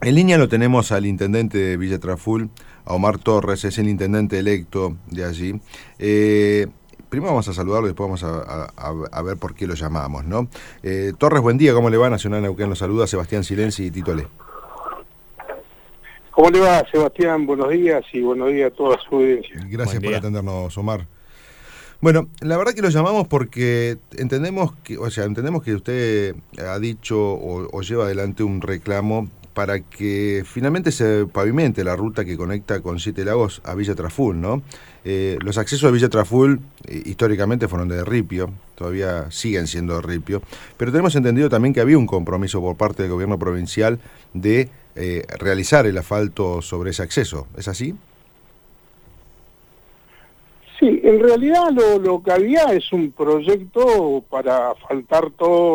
En línea lo tenemos al intendente de Villa Traful, a Omar Torres, es el intendente electo de allí. Primero vamos a saludarlo y después vamos a ver por qué lo llamamos, ¿no? Torres, buen día, ¿cómo le va? Nacional Neuquén lo saluda, Sebastián Silenzi y Tito Le. ¿Cómo le va, Sebastián? Buenos días y buenos días a toda su audiencia. Gracias por atendernos, Omar. Bueno, la verdad que lo llamamos porque entendemos que usted ha dicho o lleva adelante un reclamo para que finalmente se pavimente la ruta que conecta con Siete Lagos a Villa Traful, ¿no? Los accesos a Villa Traful históricamente fueron de Ripio, todavía siguen siendo de Ripio, pero tenemos entendido también que había un compromiso por parte del gobierno provincial de realizar el asfalto sobre ese acceso, ¿es así? Sí, en realidad lo que había es un proyecto para asfaltar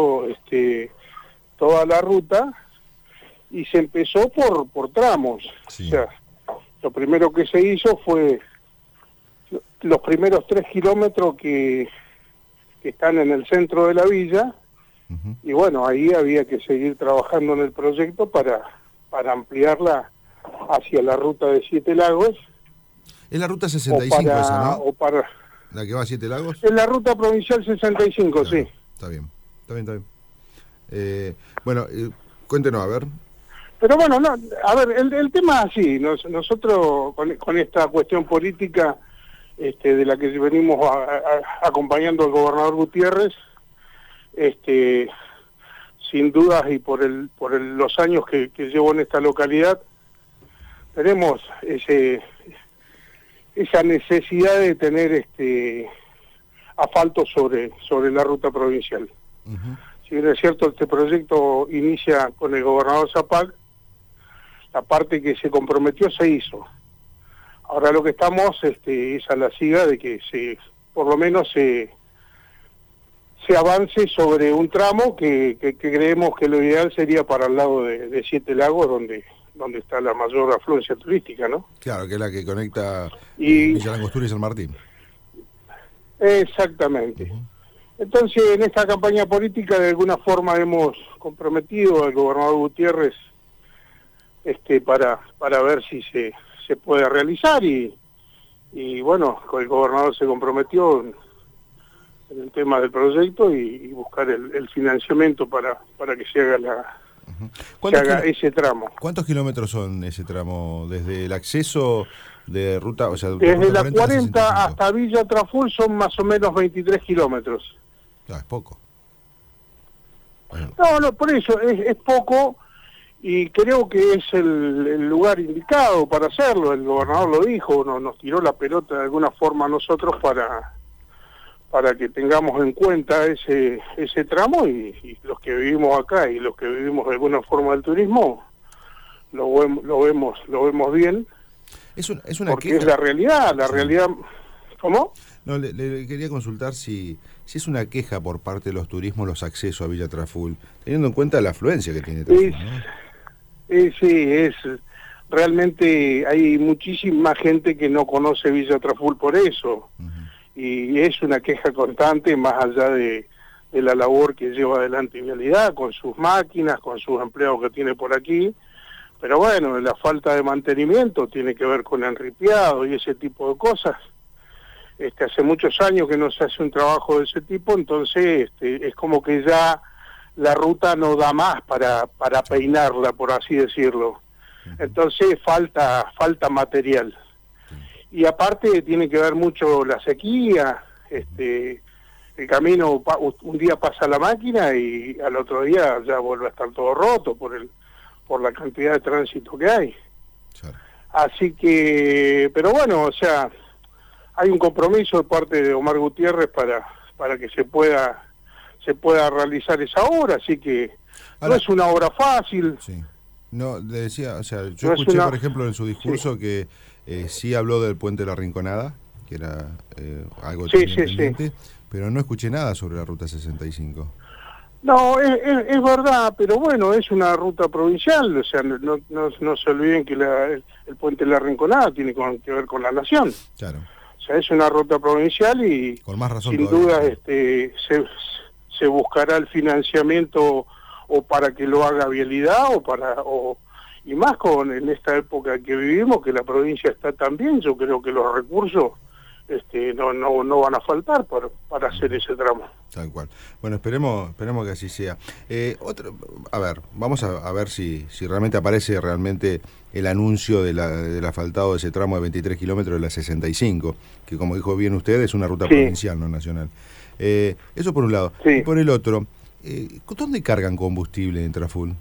toda la ruta y se empezó por tramos. Sí. O sea, lo primero que se hizo fue los primeros 3 kilómetros que están en el centro de la villa, y bueno, ahí había que seguir trabajando en el proyecto para ampliarla hacia la ruta de Siete Lagos. Es la ruta 65 esa, ¿no? ¿La que va a Siete Lagos? Es la ruta provincial 65, claro, sí. Está bien. Bueno, cuéntenos, a ver. Pero bueno, no, a ver, el tema es así, nosotros con esta cuestión política de la que venimos acompañando al gobernador Gutiérrez, sin dudas y por los años que llevo en esta localidad, tenemos esa necesidad de tener asfalto sobre la ruta provincial. Si bien es cierto, este proyecto inicia con el gobernador Zapac, la parte que se comprometió se hizo. Ahora lo que estamos es a la siga de que por lo menos se avance sobre un tramo que creemos que lo ideal sería para el lado de Siete Lagos, donde está la mayor afluencia turística, ¿no? Claro, que es la que conecta Villa Langostura y San Martín. Exactamente. Entonces, en esta campaña política, de alguna forma hemos comprometido al gobernador Gutiérrez para ver si se puede realizar y bueno, el gobernador se comprometió en el tema del proyecto y buscar el financiamiento para que se haga ese tramo. ¿Cuántos kilómetros son ese tramo desde el acceso de ruta? O sea, desde la 40 hasta Villa Traful son más o menos 23 kilómetros. Es poco. Bueno. No, por eso es poco. Y creo que es el lugar indicado para hacerlo. El gobernador lo dijo, nos tiró la pelota de alguna forma a nosotros para que tengamos en cuenta ese tramo y los que vivimos acá y los que vivimos de alguna forma del turismo lo vemos bien. Es una porque queja. Es la realidad. ¿Cómo? No, le quería consultar si es una queja por parte de los turismos los accesos a Villa Traful, teniendo en cuenta la afluencia que tiene Traful, ¿no? Sí, realmente hay muchísima gente que no conoce Villa Traful por eso, y es una queja constante más allá de la labor que lleva adelante Vialidad, con sus máquinas, con sus empleados que tiene por aquí, pero bueno, la falta de mantenimiento tiene que ver con enripiado y ese tipo de cosas. Hace muchos años que no se hace un trabajo de ese tipo, entonces es como que ya la ruta no da más para peinarla, por así decirlo. Entonces falta material. Y aparte tiene que ver mucho la sequía, el camino, un día pasa la máquina y al otro día ya vuelve a estar todo roto por la cantidad de tránsito que hay. Claro. Así que, pero bueno, o sea, hay un compromiso de parte de Omar Gutiérrez para que se pueda realizar esa obra, así que ahora, no es una obra fácil. Sí. No, le decía, o sea, yo escuché, por ejemplo, en su discurso que sí habló del puente de la Rinconada, que era algo pendiente, pero no escuché nada sobre la ruta 65. No, es verdad, pero bueno, es una ruta provincial, o sea, no se olviden que el puente de la Rinconada tiene que ver con la nación. Claro. O sea, es una ruta provincial y con más razón sin duda se buscará el financiamiento o para que lo haga Vialidad y más en esta época que vivimos, que la provincia está tan bien, yo creo que los recursos no van a faltar para hacer ese tramo. Tal cual. Bueno, esperemos que así sea. Vamos a ver si realmente aparece realmente el anuncio del asfaltado de ese tramo de 23 kilómetros de la 65, que como dijo bien usted, es una ruta provincial, no nacional. Eso por un lado. Sí. Y por el otro, ¿dónde cargan combustible en Traful?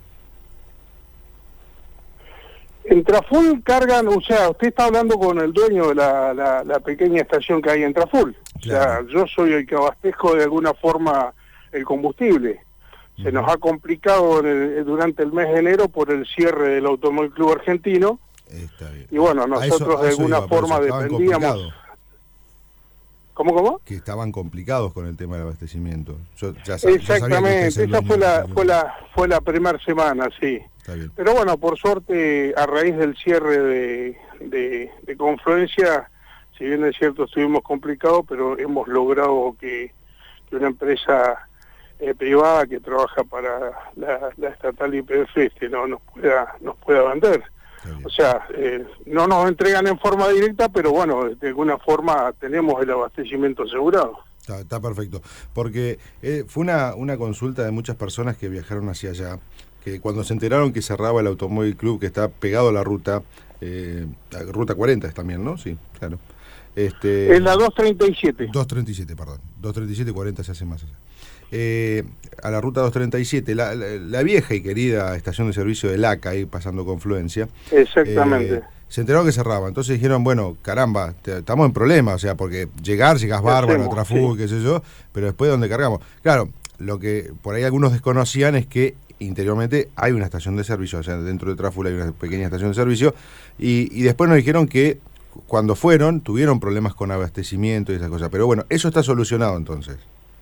En Traful cargan, o sea, usted está hablando con el dueño de la pequeña estación que hay en Traful. Claro. O sea, yo soy el que abastezco de alguna forma el combustible. Se nos ha complicado durante el mes de enero por el cierre del Automóvil Club Argentino. Está bien. Y bueno, nosotros de alguna forma dependíamos... ¿Cómo? Que estaban complicados con el tema del abastecimiento. Exactamente, esa fue la primera semana, sí. Pero bueno, por suerte, a raíz del cierre de Confluencia, si bien es cierto estuvimos complicados, pero hemos logrado que una empresa privada que trabaja para la estatal YPF nos pueda vender. O sea, no nos entregan en forma directa, pero bueno, de alguna forma tenemos el abastecimiento asegurado. Está perfecto, porque fue una consulta de muchas personas que viajaron hacia allá, que cuando se enteraron que cerraba el Automóvil Club, que está pegado a la ruta 40 también, ¿no? Sí, claro. Es la 237. 237, perdón. 237 y 40 se hace más allá. A la ruta 237, la vieja y querida estación de servicio de LACA, ahí pasando Confluencia. Exactamente. Se enteraron que cerraba, entonces dijeron, bueno, caramba, estamos en problemas, o sea, porque llegás bárbaro a Traful, qué sé yo, pero después ¿dónde cargamos? Claro, lo que por ahí algunos desconocían es que interiormente hay una estación de servicio, o sea, dentro de Traful hay una pequeña estación de servicio, y después nos dijeron que cuando fueron, tuvieron problemas con abastecimiento y esas cosas, pero bueno, eso está solucionado entonces.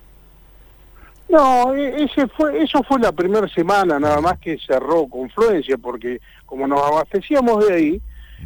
No, eso fue la primera semana nada más que cerró Confluencia, porque como nos abastecíamos de ahí,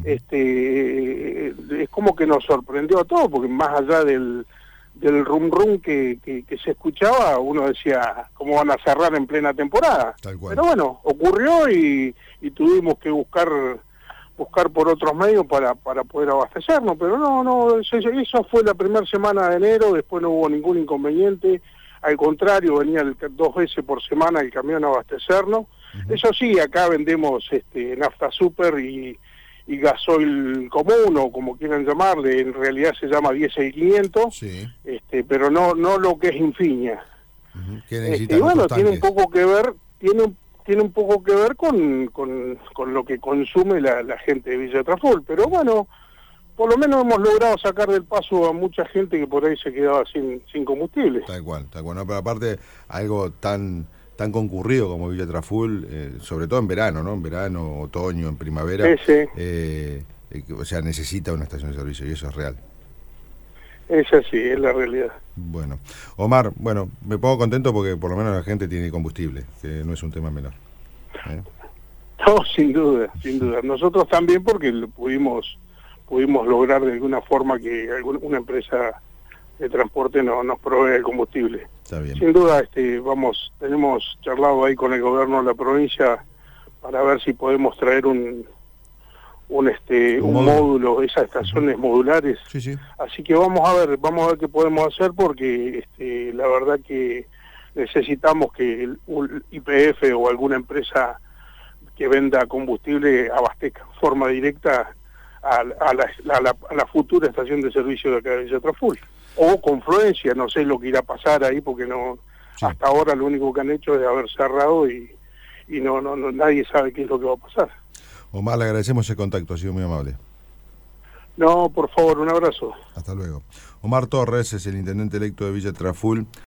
es como que nos sorprendió a todos, porque más allá del rum rum que se escuchaba, uno decía, ¿cómo van a cerrar en plena temporada? Tal cual. Pero bueno, ocurrió y tuvimos que buscar por otros medios para poder abastecernos, pero no, eso fue la primera semana de enero, después no hubo ningún inconveniente. Al contrario, venía 2 veces por semana el camión a abastecernos. Eso sí, acá vendemos nafta super y gasoil común, o como quieran llamarle, en realidad se llama diésel 500, sí. Pero no lo que es Infinia. Y bueno, tiene un poco que ver, tiene un poco que ver con lo que consume la gente de Villa Traful, pero bueno, por lo menos hemos logrado sacar del paso a mucha gente que por ahí se quedaba sin combustible. Tal cual. No, pero aparte, algo tan concurrido como Villa Traful, sobre todo en verano, ¿no? En verano, otoño, en primavera, o sea, necesita una estación de servicio y eso es real. Es así, es la realidad. Bueno, Omar, me pongo contento porque por lo menos la gente tiene combustible, que no es un tema menor. No, sin duda. Nosotros también, porque pudimos lograr de alguna forma que una empresa de transporte nos provee el combustible. Está bien. Sin duda, tenemos charlado ahí con el gobierno de la provincia para ver si podemos traer un módulo, esas estaciones modulares. Sí. Así que vamos a ver qué podemos hacer, porque la verdad que necesitamos que el YPF o alguna empresa que venda combustible abastezca de forma directa a la futura estación de servicio de acá de Villa Traful. O Confluencia, no sé lo que irá a pasar ahí, porque hasta ahora lo único que han hecho es haber cerrado y nadie sabe qué es lo que va a pasar. Omar, le agradecemos el contacto, ha sido muy amable. No, por favor, un abrazo. Hasta luego. Omar Torres es el intendente electo de Villa Traful.